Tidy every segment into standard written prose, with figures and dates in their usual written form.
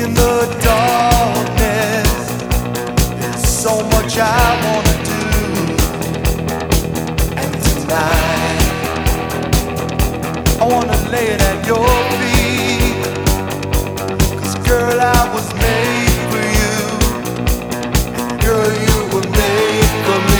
In the darkness, there's so much I wanna do. And tonight, I wanna lay it at your feet. 'Cause girl, I was made for you. And girl, you were made for me.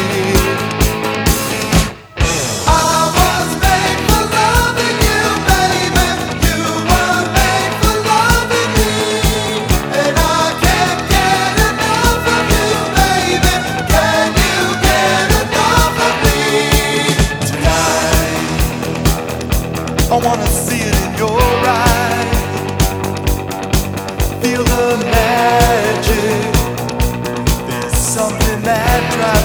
I wanna see it in your eyes. Feel the magic. There's something that drives